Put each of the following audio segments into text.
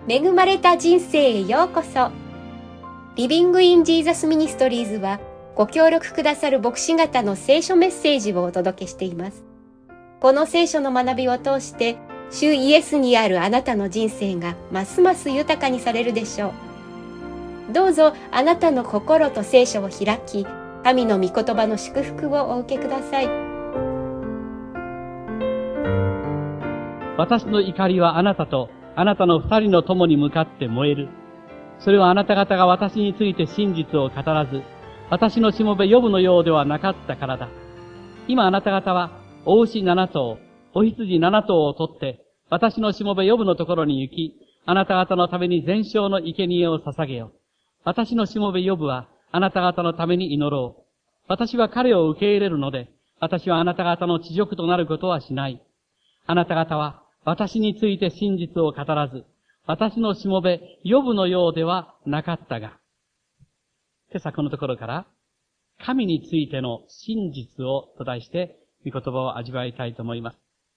恵まれた人生へようこそ。リビングインジーザスミニストリーズはご協力くださる牧師方の聖書メッセージをお届けしています。この聖書の学びを通して主イエスにあるあなたの人生がますます豊かにされるでしょう。どうぞあなたの心と聖書を開き、神の御言葉の祝福をお受けください。 私の怒りはあなたとあなたの二人の友に向かって燃える。それはあなた方が私について真実を語らず、私のしもべヨブのようではなかったからだ。今あなた方は、お牛7頭、お羊7頭を取って、私のしもべヨブのところに行き、あなた方のために全焼の生贄を捧げよう。私のしもべヨブは、あなた方のために祈ろう。私は彼を受け入れるので、私はあなた方の恥辱となることはしない。あなた方は、私について真実を語らず、私のしもべヨブのようではなかったが。今朝このところから、神についての真実をと題して、御言葉を味わいたいと思います。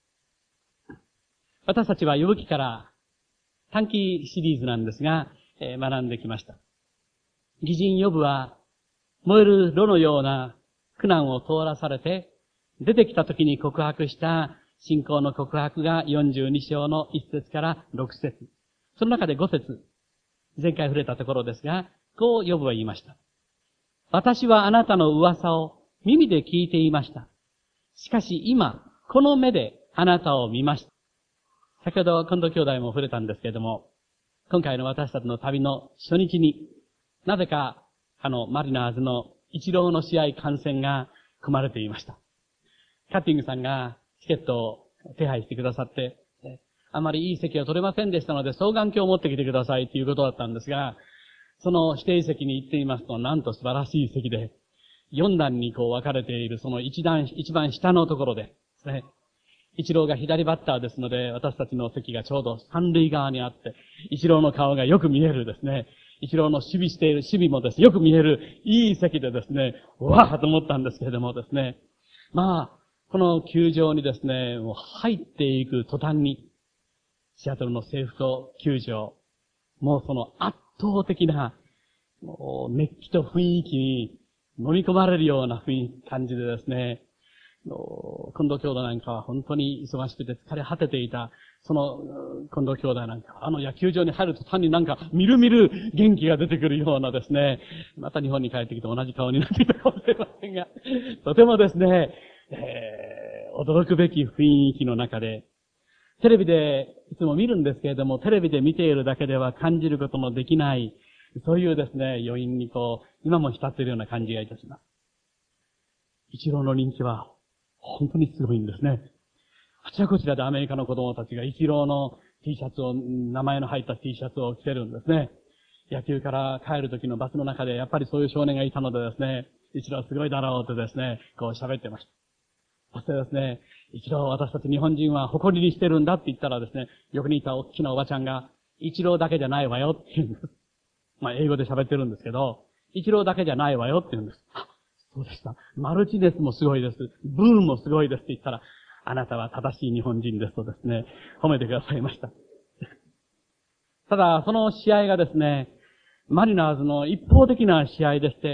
私たちはヨブ記から短期シリーズなんですが、学んできました。義人ヨブは燃える炉のような苦難を通らされて、出てきた時に告白した信仰の告白が42章の1節から6節。その中で5節。前回触れたところですが、こうヨブは言いました。私はあなたの噂を耳で聞いていました。しかし今、この目であなたを見ました。先ほど、近藤兄弟も触れたんですけれども、今回の私たちの旅の初日に、なぜか、マリナーズのイチローの試合観戦が組まれていました。カッティングさんがチケットを手配してくださって、あまりいい席は取れませんでしたので、双眼鏡を持ってきてくださいということだったんですが、その指定席に行ってみますと、なんと素晴らしい席で、4段にこう分かれているその一番下のところでですね、イチローが左バッターですので、私たちの席がちょうど三塁側にあって、イチローの顔がよく見えるですね、イチローの守備している守備もですね、よく見えるいい席でですね、わーと思ったんですけれどもですね、まあ、この球場にですね、もう入っていく途端に、シアトルのセーフト球場、もうその圧倒的な、もう熱気と雰囲気に飲み込まれるような感じでですね、近藤兄弟なんかは本当に忙しくて疲れ果てていた、その近藤兄弟なんか、野球場に入ると単になんかみるみる元気が出てくるようなですね、また日本に帰ってきて同じ顔になっていたかもしれませんが、とてもですね、驚くべき雰囲気の中で、テレビでいつも見るんですけれども、テレビで見ているだけでは感じることのできない、そういうですね、余韻に今も浸っているような感じがいたします。イチローの人気は本当にすごいんですね。あちらこちらでアメリカの子供たちがイチローの T シャツを、名前の入った T シャツを着てるんですね。野球から帰る時のバスの中でやっぱりそういう少年がいたのでですね、イチローすごいだろうとですね、喋ってました。そしてですね、一度私たち日本人は誇りにしてるんだって言ったらですね、横にいた大きなおばちゃんが、イチローだけじゃないわよって言うんです。英語で喋ってるんですけど、イチローだけじゃないわよって言うんです。あ、そうでした。マルチネスもすごいです。ブーンもすごいですって言ったら、あなたは正しい日本人ですとですね、褒めてくださいました。ただ、その試合がですね、マリナーズの一方的な試合でして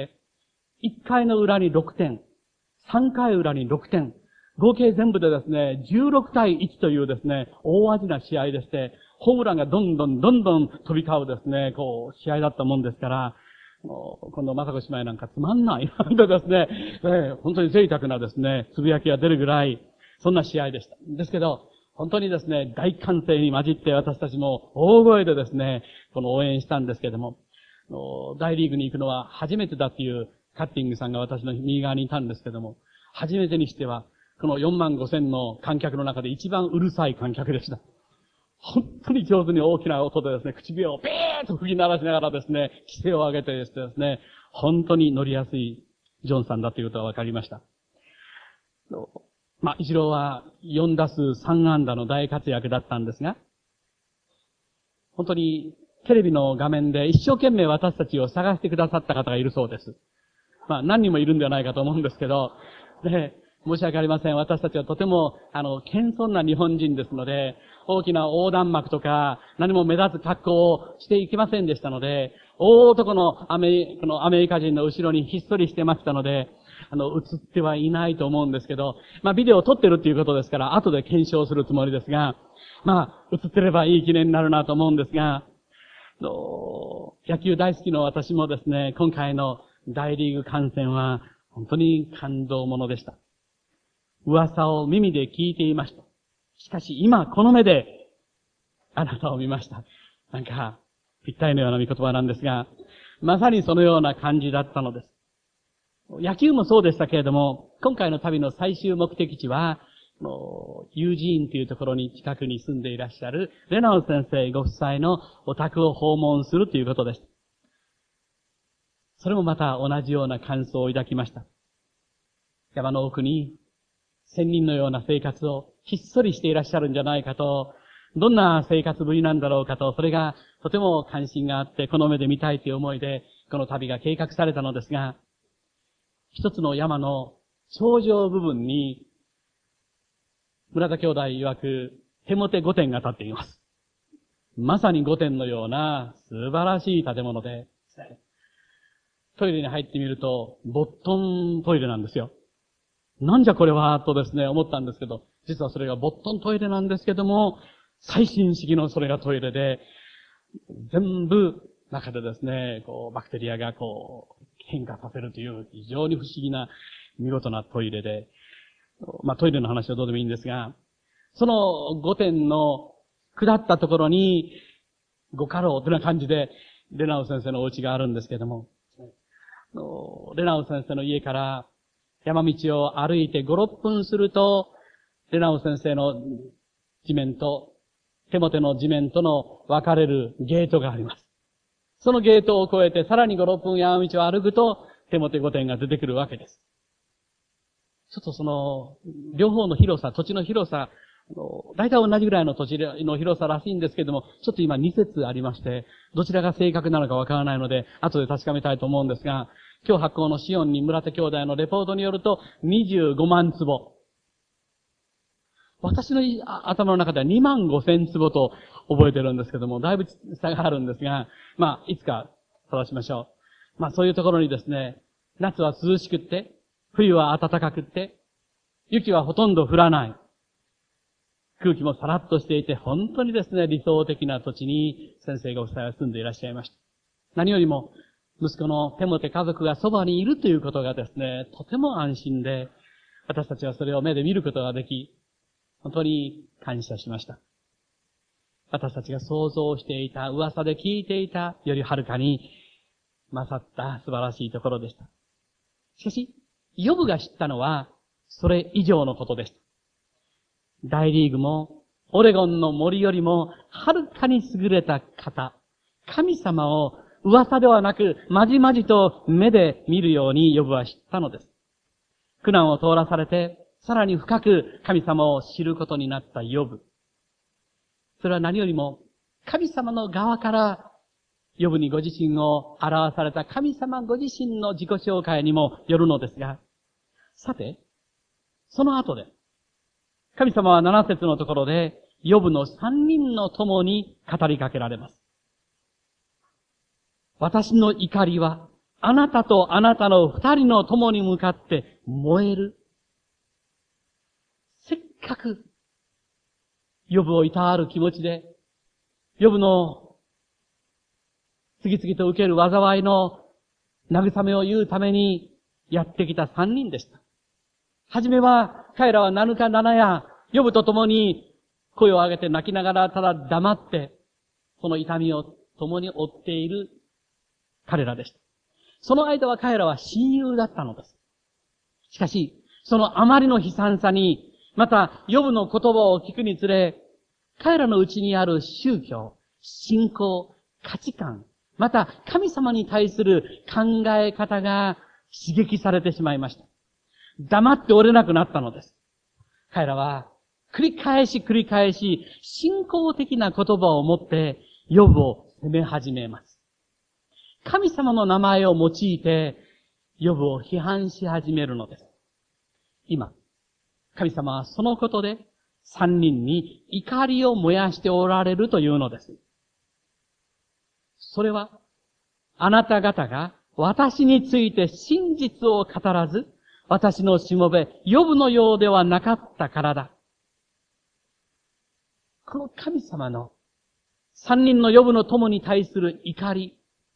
、1回の裏に6点、3回裏に6点、合計全部でですね、16対1というですね、大味な試合でして、ホームランがどんどん飛び交うですね、試合だったもんですから、今度、雅子姉妹なんかつまんないなんでですね、本当に贅沢なですね、つぶやきが出るぐらい、そんな試合でした。ですけど、本当にですね、大歓声に混じって私たちも大声でですね、応援したんですけども、大リーグに行くのは初めてだっていうカッティングさんが私の右側にいたんですけども、初めてにしては、この45,000の観客の中で一番うるさい観客でした。本当に上手に大きな音でですね、唇をビーッと吹き鳴らしながらですね、規制を上げてですね、本当に乗りやすいジョンさんだということが分かりました。イチローは4打数3安打の大活躍だったんですが、本当にテレビの画面で一生懸命私たちを探してくださった方がいるそうです。何人もいるんではないかと思うんですけど、で、 申し訳ありません。私たちはとても、謙遜な日本人ですので、大きな横断幕とか、何も目立つ格好をしていけませんでしたので、大男のアメリカ人の後ろにひっそりしてましたので、映ってはいないと思うんですけど、ビデオを撮ってるっていうことですから、後で検証するつもりですが、映ってればいい記念になるなと思うんですが、野球大好きの私もですね、今回の大リーグ観戦は、本当に感動ものでした。噂を耳で聞いていました。しかし今この目であなたを見ました。なんかぴったりのような見言葉なんですが、まさにそのような感じだったのです。野球もそうでしたけれども、今回の旅の最終目的地は、ユージーンというところに近くに住んでいらっしゃるレナウ先生ご夫妻のお宅を訪問するということです。それもまた同じような感想を抱きました。山の奥に仙人のような生活をひっそりしていらっしゃるんじゃないかと、どんな生活ぶりなんだろうかと、それがとても関心があって、この目で見たいという思いで、この旅が計画されたのですが、一つの山の頂上部分に、村田兄弟曰く、手もて御殿が建っています。まさに御殿のような素晴らしい建物で、トイレに入ってみると、ボットントイレなんですよ。なんじゃこれは、とですね、思ったんですけど、実はそれがボットントイレなんですけども、最新式のそれがトイレで、全部中でですね、バクテリアが変化させるという非常に不思議な見事なトイレで、トイレの話はどうでもいいんですが、その御殿の下ったところに、ご家老というような感じで、レナウ先生のお家があるんですけれども、レナウ先生の家から山道を歩いて5、6分すると、レナウ先生の地面と、テモテの地面との分かれるゲートがあります。そのゲートを越えてさらに5、6分山道を歩くと、テモテ御殿が出てくるわけです。ちょっとその、両方の広さ、土地の広さ、大体同じぐらいの土地の広さらしいんですけれども、ちょっと今2節ありまして、どちらが正確なのかわからないので、後で確かめたいと思うんですが、今日発行のシオンに村田兄弟のレポートによると、25万坪。私の頭の中では2万5千坪と覚えてるんですけども、だいぶ差があるんですが、いつか正しましょう。そういうところにですね、夏は涼しくって、冬は暖かくって、雪はほとんど降らない。空気もさらっとしていて、本当にですね、理想的な土地に先生がお二人は住んでいらっしゃいました。何よりも、息子のテモテ家族がそばにいるということがですね、とても安心で、私たちはそれを目で見ることができ、本当に感謝しました。私たちが想像していた、噂で聞いていたよりはるかに勝った素晴らしいところでした。しかし、ヨブが知ったのは、それ以上のことでした。大リーグも、オレゴンの森よりも、はるかに優れた方、神様を噂ではなく、まじまじと目で見るようにヨブは知ったのです。苦難を通らされて、さらに深く神様を知ることになったヨブ。それは何よりも、神様の側から、ヨブにご自身を表された神様ご自身の自己紹介にもよるのですが、さて、その後で、神様は7節のところで、ヨブの3人の友に語りかけられます。私の怒りは、あなたとあなたの2人の友に向かって燃える。せっかく、ヨブをいたわる気持ちで、ヨブの次々と受ける災いの慰めを言うためにやってきた3人でした。はじめは、彼らは7日7夜、ヨブと共に声を上げて泣きながらただ黙って、その痛みを共に負っている彼らでした。その間は彼らは親友だったのです。しかし、そのあまりの悲惨さに、また、ヨブの言葉を聞くにつれ、彼らのうちにある宗教、信仰、価値観、また神様に対する考え方が刺激されてしまいました。黙っておれなくなったのです。彼らは繰り返し信仰的な言葉を持ってヨブを責め始めます。神様の名前を用いてヨブを批判し始めるのです。今、 神様はそのことで三人に怒りを燃やしておられるというのです。それは、あなた方が私について真実を語らず、私のしもべ、ヨブのようではなかったからだ。この神様の三人のヨブの友に対する怒り、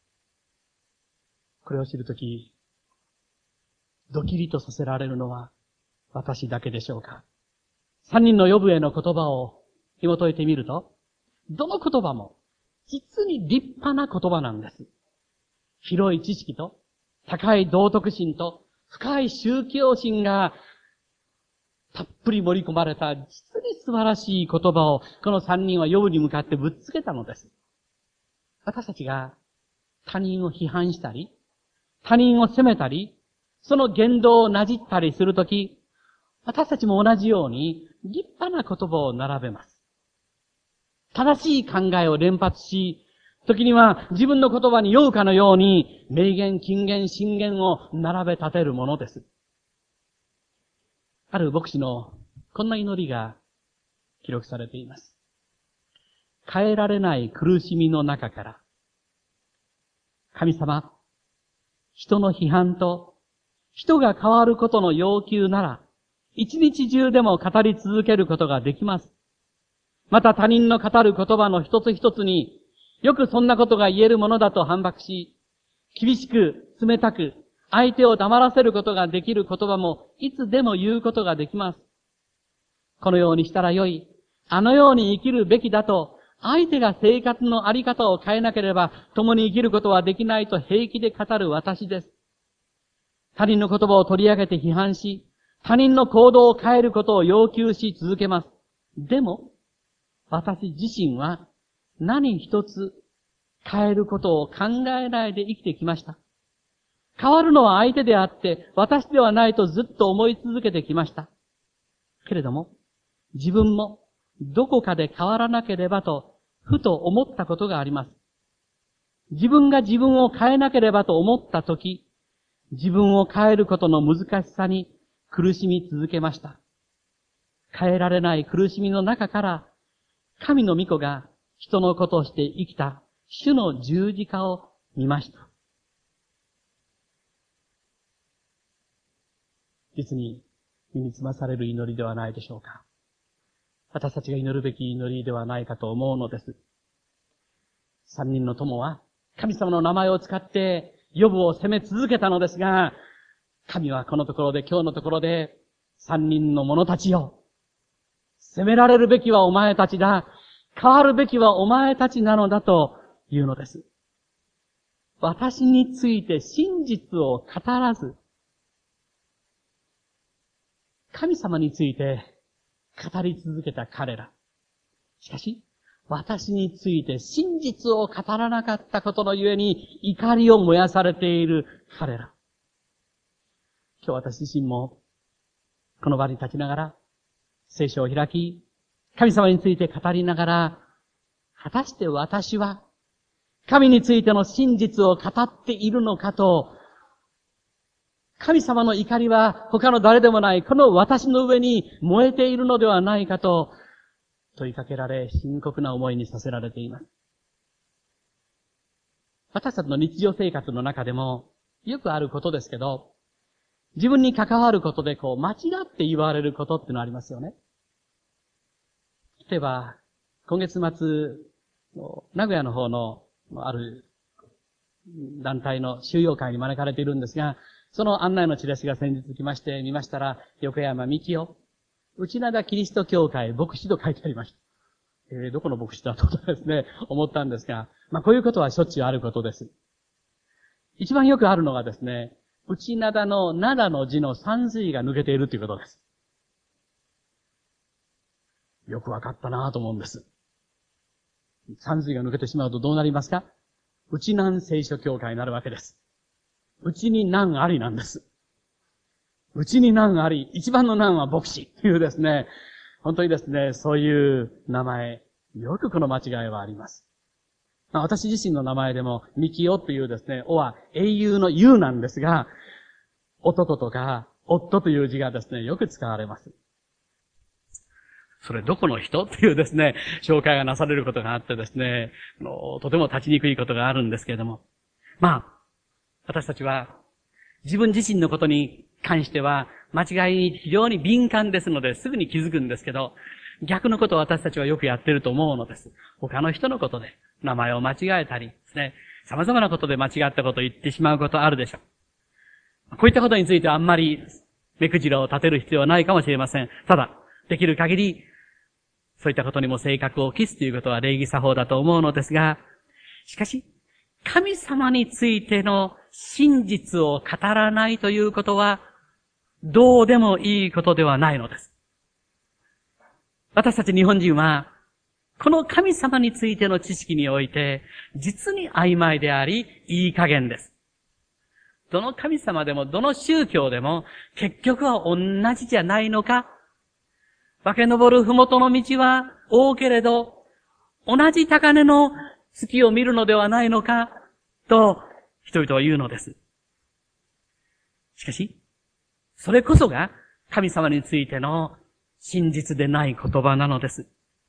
これを知るとき、ドキリとさせられるのは私だけでしょうか。三人のヨブへの言葉を紐解いてみると、どの言葉も実に立派な言葉なんです。広い知識と高い道徳心と深い宗教心がたっぷり盛り込まれた実に素晴らしい言葉をこの三人はヨブに向かってぶっつけたのです。私たちが他人を批判したり、他人を責めたり、その言動をなじったりするとき、私たちも同じように立派な言葉を並べます。正しい考えを連発し、時には自分の言葉に酔うかのように名言、金言、箴言を並べ立てるものです。ある牧師のこんな祈りが記録されています。変えられない苦しみの中から、神様、人の批判と人が変わることの要求なら、一日中でも語り続けることができます。また他人の語る言葉の一つ一つに、よくそんなことが言えるものだと反駁し、厳しく、冷たく、相手を黙らせることができる言葉も、いつでも言うことができます。このようにしたらよい、あのように生きるべきだと、相手が生活のあり方を変えなければ、共に生きることはできないと平気で語る私です。他人の言葉を取り上げて批判し、他人の行動を変えることを要求し続けます。でも、私自身は何一つ変えることを考えないで生きてきました。変わるのは相手であって私ではないとずっと思い続けてきました。けれども、自分もどこかで変わらなければとふと思ったことがあります。自分が自分を変えなければと思ったとき、自分を変えることの難しさに苦しみ続けました。変えられない苦しみの中から、神の御子が人の子として生きた主の十字架を見ました。実に身につまされる祈りではないでしょうか。私たちが祈るべき祈りではないかと思うのです。三人の友は神様の名前を使ってヨブを責め続けたのですが、神はこのところで、今日のところで、三人の者たちよ。責められるべきはお前たちだ。変わるべきはお前たちなのだというのです。私について真実を語らず、神様について語り続けた彼ら。しかし、私について真実を語らなかったことのゆえに怒りを燃やされている彼ら。今日私自身もこの場に立ちながら聖書を開き、神様について語りながら、果たして私は神についての真実を語っているのかと、神様の怒りは他の誰でもないこの私の上に燃えているのではないかと問いかけられ、深刻な思いにさせられています。私たちの日常生活の中でもよくあることですけど、自分に関わることで間違って言われることってのありますよね。例えば、今月末、名古屋の方のある団体の修養会に招かれているんですが、その案内のチラシが先日来まして見ましたら、横山幹夫、内灘キリスト教会牧師と書いてありました。どこの牧師だとですね、思ったんですが、こういうことはしょっちゅうあることです。一番よくあるのがですね、内灘の灘の字の三髄が抜けているということです。よくわかったなぁと思うんです。三髄が抜けてしまうとどうなりますか？内南聖書教会になるわけです。内に難ありなんです。内に難あり、一番の難は牧師というですね、本当にですね、そういう名前、よくこの間違いはあります。私自身の名前でも、ミキオというですね、おは英雄の雄なんですが、男とか夫という字がですね、よく使われます。 それどこの人っていうですね、紹介がなされることがあってですね、とても立ちにくいことがあるんですけれども。私たちは自分自身のことに関しては間違いに非常に敏感ですのですぐに気づくんですけど、逆のことを私たちはよくやってると思うのです。他の人のことで名前を間違えたりですね、様々なことで間違ったことを言ってしまうことあるでしょう。こういったことについてはあんまり目くじらを立てる必要はないかもしれません。ただ、できる限りそういったことにも性格を期すということは礼儀作法だと思うのですが、しかし、神様についての真実を語らないということは、どうでもいいことではないのです。私たち日本人は、この神様についての知識において、実に曖昧であり、いい加減です。どの神様でも、どの宗教でも、結局は同じじゃないのか。分け昇るふもとの道は多けれど、同じ高値の月を見るのではないのか、と人々は言うのです。しかし、それこそが神様についての真実でない言葉なのです。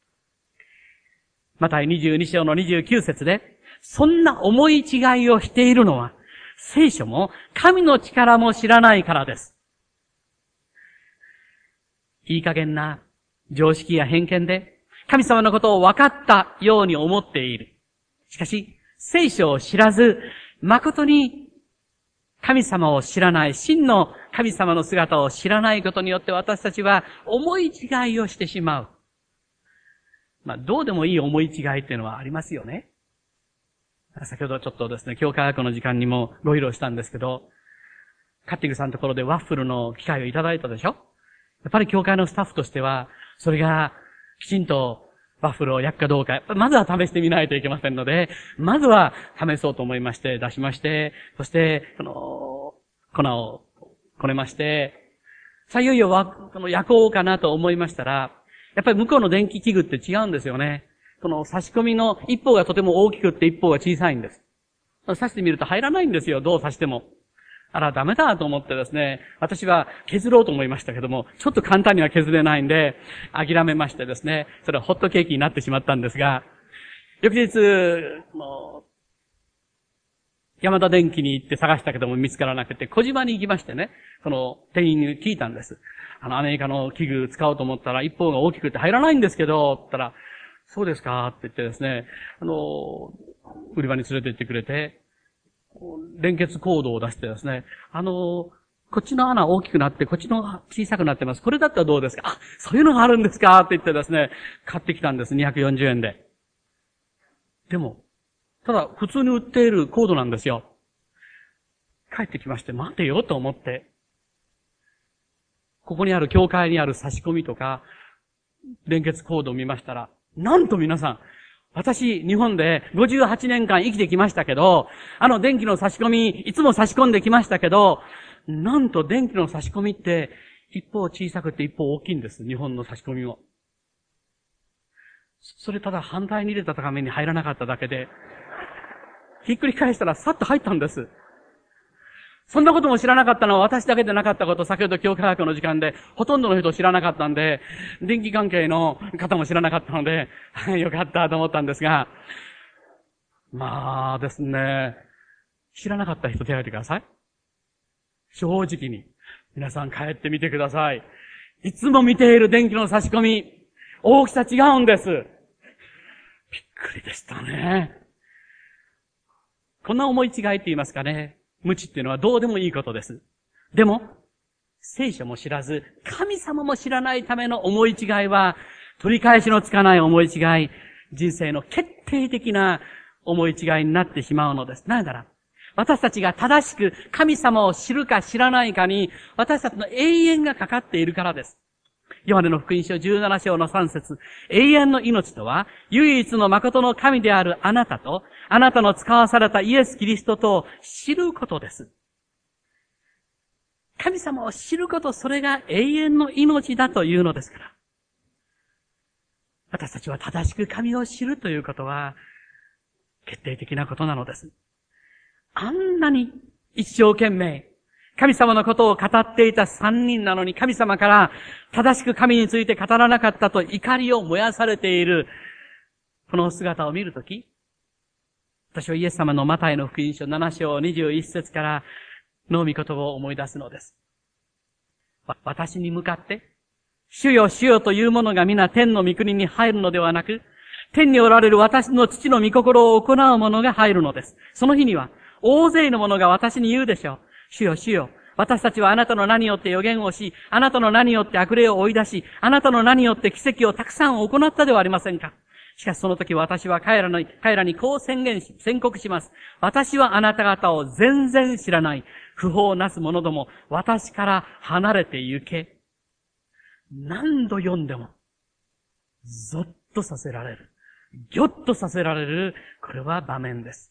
マタイ22章の29節で、そんな思い違いをしているのは、聖書も神の力も知らないからです。いい加減な常識や偏見で神様のことを分かったように思っている。しかし、聖書を知らず、誠に神様を知らない、真の神様の姿を知らないことによって私たちは思い違いをしてしまう。どうでもいい思い違いっていうのはありますよね。先ほどちょっとですね、教科学の時間にもご披露したんですけど、カッティングさんのところでワッフルの機会をいただいたでしょ？やっぱり教会のスタッフとしては、それがきちんとワッフルを焼くかどうか、まずは試してみないといけませんので、まずは試そうと思いまして出しまして、そして、粉をこねまして、さあいよいよ焼こうかなと思いましたら、やっぱり向こうの電気器具って違うんですよね。この差し込みの一方がとても大きくって一方が小さいんです。差してみると入らないんですよ、どう差しても。あら、ダメだと思ってですね、私は削ろうと思いましたけども、ちょっと簡単には削れないんで、諦めましてですね、それはホットケーキになってしまったんですが、翌日、山田電機に行って探したけども見つからなくて、小島に行きましてね、その店員に聞いたんです。アメリカの器具使おうと思ったら一方が大きくて入らないんですけど、って言ったら、そうですかって言ってですね、売り場に連れて行ってくれて、連結コードを出してですね、こっちの穴大きくなって、こっちの小さくなってます。これだったらどうですか？あ、そういうのがあるんですかって言ってですね、買ってきたんです。240円で。でも、ただ普通に売っているコードなんですよ。帰ってきまして、待てよと思って、ここにある教会にある差し込みとか、連結コードを見ましたら、なんと皆さん、私、日本で58年間生きてきましたけど、電気の差し込み、いつも差し込んできましたけど、なんと電気の差し込みって、一方小さくて一方大きいんです。日本の差し込みも。それただ反対に入れたために入らなかっただけで、ひっくり返したらさっと入ったんです。そんなことも知らなかったのは私だけでなかったこと、先ほど教科学の時間で、ほとんどの人知らなかったんで、電気関係の方も知らなかったので、よかったと思ったんですが、まあですね、知らなかった人手を挙げてください。正直に。皆さん帰ってみてください。いつも見ている電気の差し込み、大きさ違うんです。びっくりでしたね。こんな思い違いって言いますかね。無知っていうのはどうでもいいことです。でも、聖書も知らず、神様も知らないための思い違いは、取り返しのつかない思い違い、人生の決定的な思い違いになってしまうのです。なぜなら、私たちが正しく神様を知るか知らないかに、私たちの永遠がかかっているからです。ヨハネの福音書17章の3節、永遠の命とは、唯一の誠の神であるあなたと、あなたの使わされたイエス・キリストとを知ることです。神様を知ること、それが永遠の命だというのですから。私たちは正しく神を知るということは、決定的なことなのです。あんなに一生懸命、 神様のことを語っていた3人なのに、神様から正しく神について語らなかったと怒りを燃やされている、この姿を見るとき、私はイエス様のマタイの福音書7章21節からの御言葉を思い出すのです。私に向かって、主よ主よというものが皆天の御国に入るのではなく、天におられる私の父の御心を行う者が入るのです。その日には、大勢の者が私に言うでしょう。主よ主よ、私たちはあなたの名によって予言をし、あなたの名によって悪霊を追い出し、あなたの名によって奇跡をたくさん行ったではありませんか。しかしその時私は彼らにこう宣告します。私はあなた方を全然知らない。不法なす者ども、私から離れて行け。何度読んでも、ゾッとさせられる。ぎょっとさせられる、これは場面です。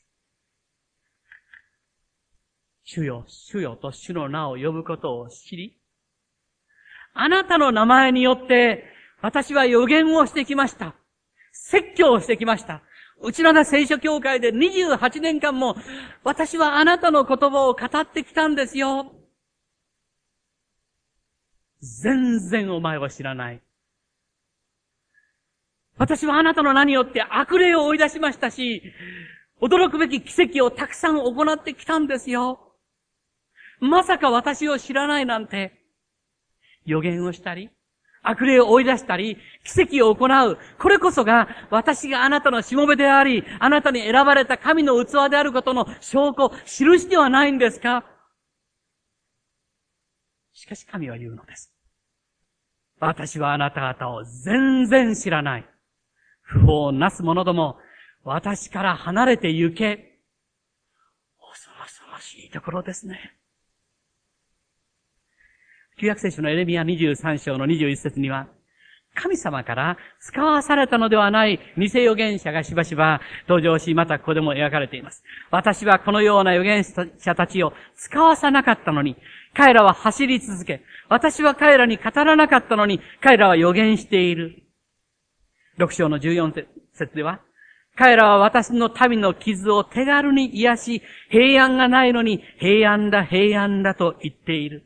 主よ、主よと主の名を呼ぶことを知り、あなたの名前によって私は予言をしてきました。説教をしてきました。うちらの聖書教会で28年間も私はあなたの言葉を語ってきたんですよ。全然お前は知らない。私はあなたの名によって悪霊を追い出しましたし、驚くべき奇跡をたくさん行ってきたんですよ。まさか私を知らないなんて、予言をしたり、悪霊を追い出したり、奇跡を行う。これこそが私があなたのしもべであり、あなたに選ばれた神の器であることの証拠、印ではないんですか？しかし神は言うのです。私はあなた方を全然知らない。不法なす者ども、私から離れて行け。恐ろしいところですね。旧約聖書のエレミヤ23章の21節には、神様から使わされたのではない偽預言者がしばしば登場し、またここでも描かれています。私はこのような預言者たちを使わさなかったのに、彼らは走り続け、私は彼らに語らなかったのに、彼らは預言している。6章の14節では、彼らは私の民の傷を手軽に癒し、平安がないのに平安だ平安だと言っている。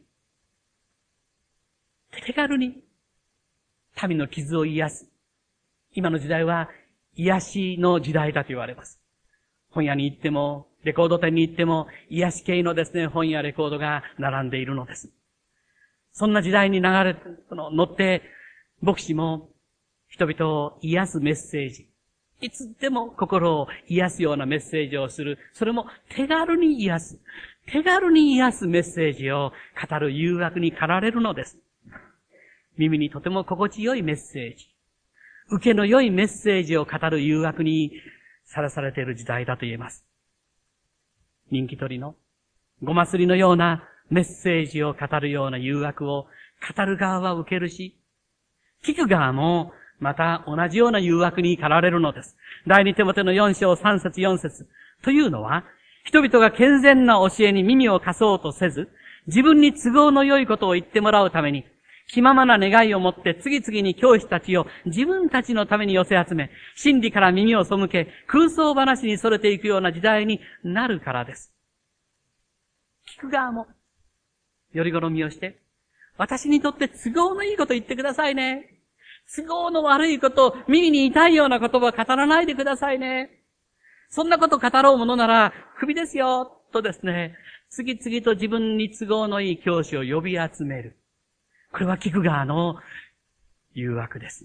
手軽に民の傷を癒す。今の時代は癒しの時代だと言われます。本屋に行っても、レコード店に行っても、癒し系のですね、本やレコードが並んでいるのです。そんな時代に乗って、牧師も人々を癒すメッセージ。いつでも心を癒すようなメッセージをする。それも手軽に癒す。手軽に癒すメッセージを語る誘惑に駆られるのです。耳にとても心地よいメッセージ。受けの良いメッセージを語る誘惑にさらされている時代だと言えます。人気取りのごますりのようなメッセージを語るような誘惑を語る側は受けるし、聞く側もまた同じような誘惑に駆られるのです。第二テモテの4章3節4節というのは、人々が健全な教えに耳を貸そうとせず、自分に都合の良いことを言ってもらうために、気ままな願いを持って次々に教師たちを自分たちのために寄せ集め、真理から耳を背け、空想話にそれていくような時代になるからです。聞く側も、より好みをして、私にとって都合のいいこと言ってくださいね。都合の悪いこと、耳に痛いような言葉を語らないでくださいね。そんなこと語ろうものなら、クビですよ、とですね、次々と自分に都合のいい教師を呼び集める。これは聞く側の誘惑です。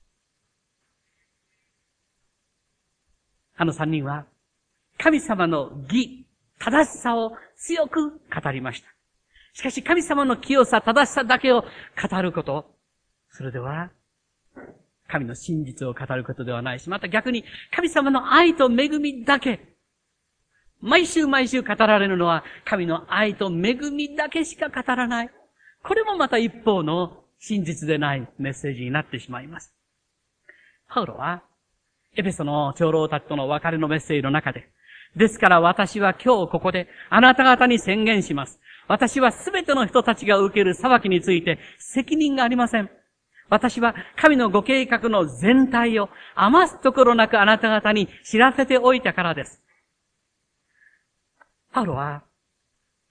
あの3人は、神様の義、正しさを強く語りました。しかし神様の清さ、正しさだけを語ること、それでは、神の真実を語ることではないし、また逆に神様の愛と恵みだけ、毎週毎週語られるのは神の愛と恵みだけしか語らない。これもまた一方の真実でないメッセージになってしまいます。パウロは、エペソの長老たちとの別れのメッセージの中で、ですから私は今日ここであなた方に宣言します。私はすべての人たちが受ける裁きについて責任がありません。私は神のご計画の全体を余すところなくあなた方に知らせておいたからです。パウロは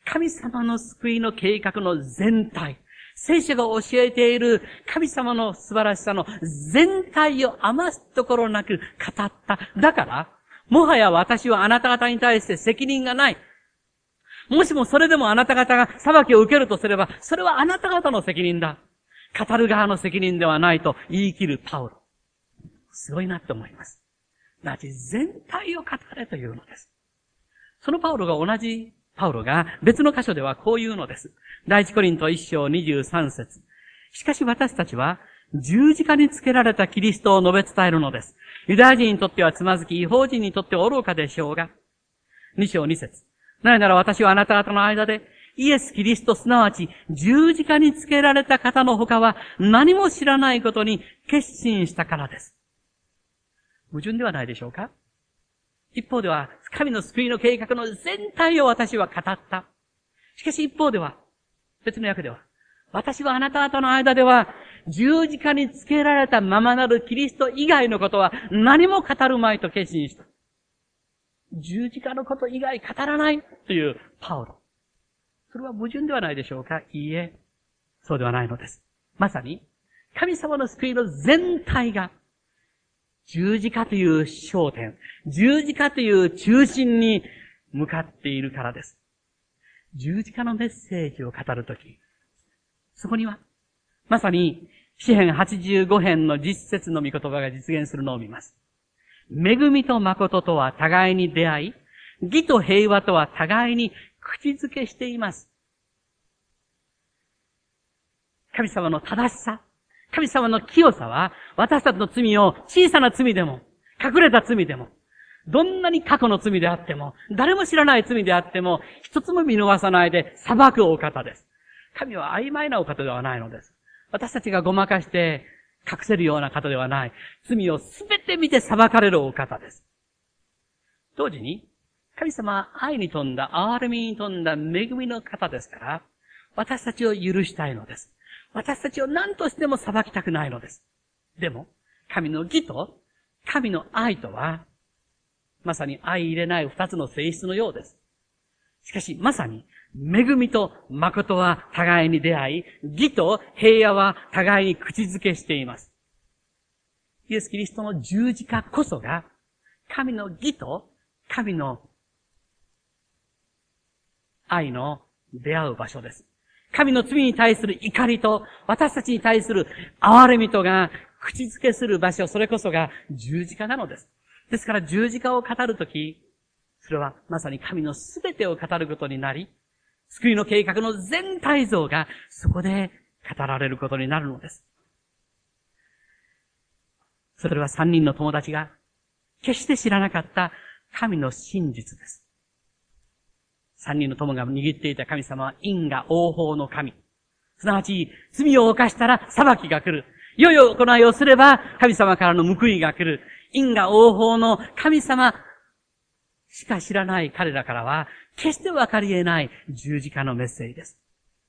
神様の救いの計画の全体、聖書が教えている神様の素晴らしさの全体を余すところなく語った。だから、もはや私はあなた方に対して責任がない。もしもそれでもあなた方が裁きを受けるとすれば、それはあなた方の責任だ。語る側の責任ではないと言い切るパウロ。すごいなって思います。なぜ全体を語れというのです。そのパウロが別の箇所ではこう言うのです。第一コリント1章23節。しかし私たちは十字架につけられたキリストを述べ伝えるのです。ユダヤ人にとってはつまずき、異邦人にとっては愚かでしょうが。2章2節。なぜなら私はあなた方の間でイエス・キリストすなわち十字架につけられた方の他は何も知らないことに決心したからです。矛盾ではないでしょうか？一方では神の救いの計画の全体を私は語った。しかし一方では、別の訳では、私はあなた方の間では十字架につけられたままなるキリスト以外のことは何も語るまいと決心した。十字架のこと以外語らないというパウロ。それは矛盾ではないでしょうか？いいえ、そうではないのです。まさに、神様の救いの全体が、十字架という焦点、十字架という中心に向かっているからです。十字架のメッセージを語るとき、そこには、まさに、詩編85編の実節の御言葉が実現するのを見ます。恵みと誠とは互いに出会い、義と平和とは互いに口づけしています。神様の正しさ、神様の清さは、私たちの罪を小さな罪でも、隠れた罪でも、どんなに過去の罪であっても、誰も知らない罪であっても、一つも見逃さないで裁くお方です。神は曖昧なお方ではないのです。私たちがごまかして隠せるような方ではない。罪をすべて見て裁かれるお方です。同時に、神様は愛に富んだ、憐れみに富んだ恵みの方ですから、私たちを許したいのです。私たちを何としても裁きたくないのです。でも、神の義と神の愛とは、まさに相入れない二つの性質のようです。しかし、まさに、恵みと誠は互いに出会い、義と平和は互いに口づけしています。イエス・キリストの十字架こそが、神の義と神の愛の出会う場所です。神の罪に対する怒りと私たちに対する憐れみとが口づけする場所、それこそが十字架なのです。ですから十字架を語るとき、それはまさに神のすべてを語ることになり、救いの計画の全体像がそこで語られることになるのです。それは三人の友達が決して知らなかった神の真実です。三人の友が握っていた神様は因果応報の神。すなわち、罪を犯したら裁きが来る。良い行いをすれば神様からの報いが来る。因果応報の神様しか知らない彼らからは、決して分かり得ない十字架のメッセージです。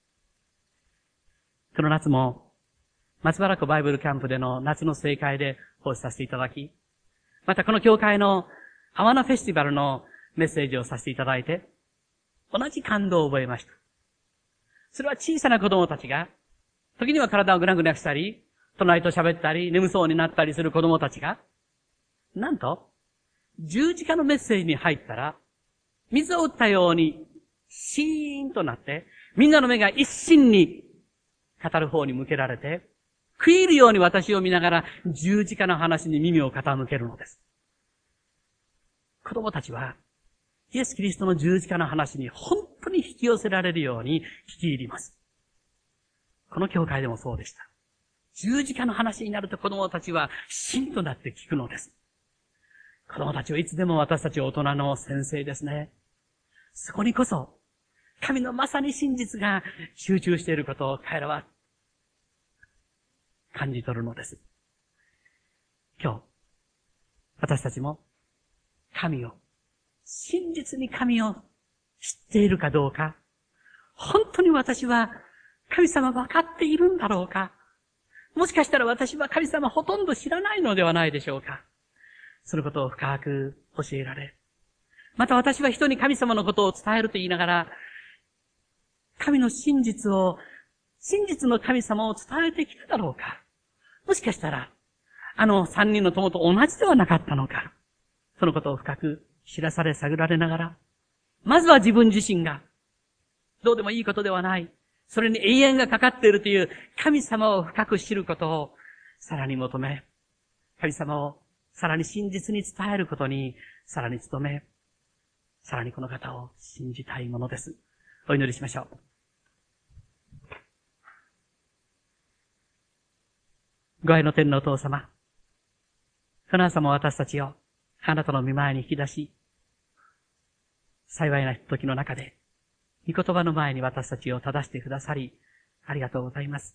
この夏も、松原湖バイブルキャンプでの夏の聖会で奉仕させていただき、またこの教会のアワナフェスティバルのメッセージをさせていただいて、同じ感動を覚えました。それは小さな子供たちが、時には体をぐらぐらしたり、隣と喋ったり、眠そうになったりする子供たちが、なんと、十字架のメッセージに入ったら、水を打ったように、シーンとなって、みんなの目が一心に語る方に向けられて、食い入るように私を見ながら十字架の話に耳を傾けるのです。子供たちは、イエス・キリストの十字架の話に本当に引き寄せられるように聞き入ります。この教会でもそうでした。十字架の話になると子供たちは芯となって聞くのです。子供たちはいつでも私たち大人の先生ですね。そこにこそ、神のまさに真実が集中していることを彼らは感じ取るのです。今日、私たちも神を、真実に神を知っているかどうか、本当に私は神様分かっているんだろうか、もしかしたら私は神様ほとんど知らないのではないでしょうか。そのことを深く教えられ、また私は人に神様のことを伝えると言いながら、 神の真実の神様を伝えてきただろうか。もしかしたら、三人の友と同じではなかったのか。そのことを深く知らされ探られながら、まずは自分自身が、どうでもいいことではない。それに永遠がかかっているという神様を深く知ることをさらに求め、神様をさらに真実に伝えることにさらに努め、さらにこの方を信じたいものです。お祈りしましょう。ご愛の天のお父様、この朝も私たちをあなたの御前に引き出し、幸いな時の中で、御言葉の前に私たちを正してくださり、ありがとうございます。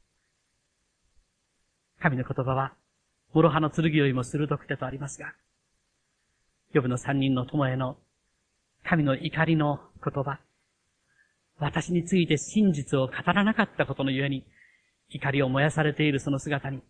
神の言葉は、諸刃の剣よりも鋭くてとありますが、ヨブの三人の友への神の怒りの言葉、私について真実を語らなかったことのゆえに、怒りを燃やされているその姿に、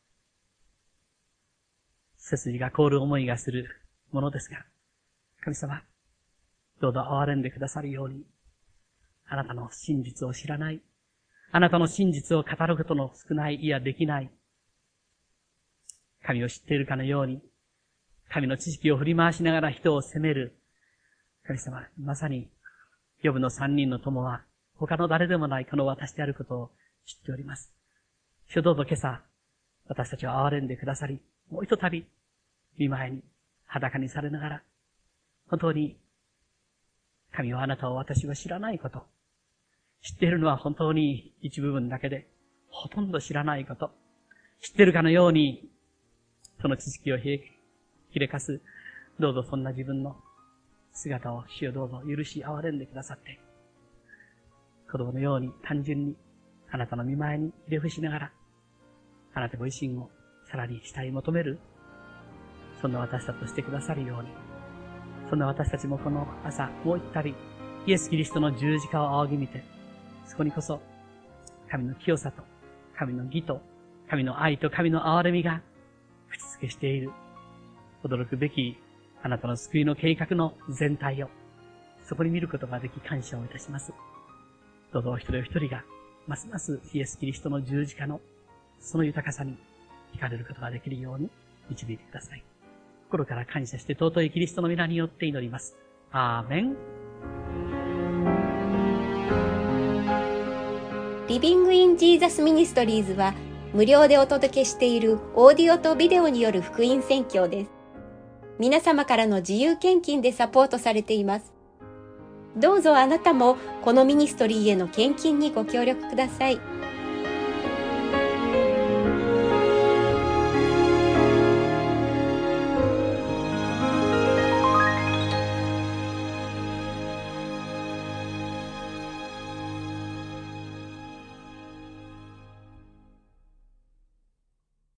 背筋が凍る思いがするものですが、神様、どうぞ憐れんでくださるように、あなたの真実を知らない、あなたの真実を語ることの少ない、いやできない、神を知っているかのように、神の知識を振り回しながら人を責める、神様、まさに、ヨブの三人の友は、他の誰でもないこの私であることを知っております。主どうぞ今朝、私たちを憐れんでくださり、もう一たび、御前に裸にされながら、本当に、神はあなたを私は知らないこと、知っているのは本当に一部分だけで、ほとんど知らないこと、知っているかのように、その知識をひれかす、どうぞそんな自分の姿を主よどうぞ許し憐れんでくださって、子供のように単純にあなたの御前にひれ伏しながら、あなたご自身をさらに慕い求める、そんな私たちとしてくださるように、そんな私たちもこの朝、もう一度、イエス・キリストの十字架を仰ぎ見て、そこにこそ、神の清さと、神の義と、神の愛と神の憐れみが、口づけしている、驚くべき、あなたの救いの計画の全体を、そこに見ることができ感謝をいたします。どうぞお一人お一人が、ますますイエス・キリストの十字架の、その豊かさに惹かれることができるように導いてください。心から感謝して尊いキリストの皆によって祈ります。アーメン。 リビングインジーザスミニストリーズは無料でお届けしているオーディオとビデオによる福音宣教です。皆様からの自由献金でサポートされています。どうぞあなたもこのミニストリーへの献金にご協力ください。